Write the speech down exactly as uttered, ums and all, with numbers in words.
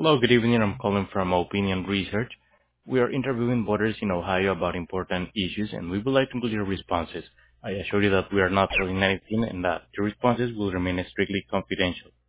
Hello, good evening. I'm calling from Opinion Research. We are interviewing voters in Ohio about important issues, and we would like to include your responses. I assure you that we are not selling anything and that your responses will remain strictly confidential.